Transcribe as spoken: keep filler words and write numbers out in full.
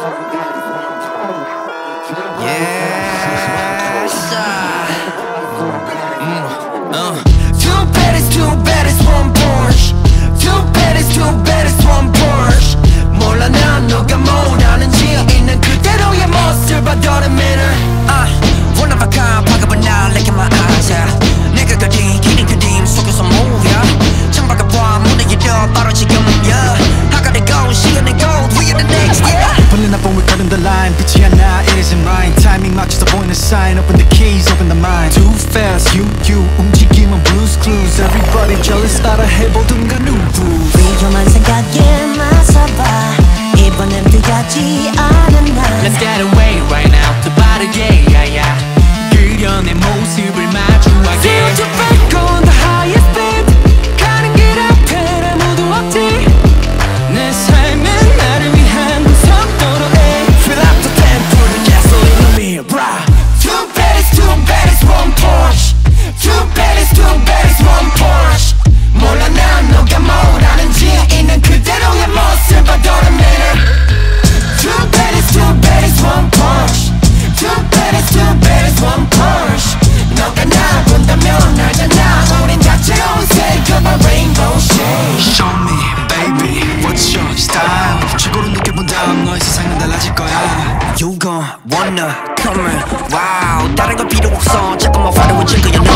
Yes, mm, uh. Two baddies, two baddies, one Porsche. Two baddies, two baddies, one Porsche. 몰라 난 너가 뭘 아는지 있는 그대로의 모습을 doesn't matter. Uh, one of a kind, 바가본 날 look in my eyes, yeah. 내가 그린 길이 그림 속에서 move, yeah. 창밖을 봐 무대에도 바로 지금, yeah. I gotta go, 시간의 gold, we are the next, yeah. Pulling up and we're cutting the line. 빛이 하나, it isn't mine. Timing 맞춰서 보이는 sign. Open the keys, open the mind. Too fast, you, you 움직임은 blues clues. Everybody jealous 따라 해보든가 누구. 위험한 생각에 맞서봐. 이번엔 뜨겁지 않은 날. Let's get away right now. 더 빠르게, yeah, yeah. 그려 내 모습을 마주하게. Feel to break on the highest speed. 가는 길 앞엔 아무도 없지. 내 삶은 나를 위한 속도로에. Fill up the tank, put the gasoline on me, brah. Two baddies, two baddies, one Porsche. Two baddies, two baddies, one Porsche. 몰라 난 너가 뭘 아는지 있는 그대로의 모습 I don't matter. Two baddies, two baddies, one Porsche. Two baddies, two baddies, one Porsche. 너가 날 본다면 알잖아 우린 다채로운 색깔의 rainbow shade. Show me, baby, what's your style? 최고로 느껴본 다음 너의 세상은 달라질 거야. You gon' wanna come in, wow. 다른 건 필요 없어 자꾸만 화려해질 거야 너.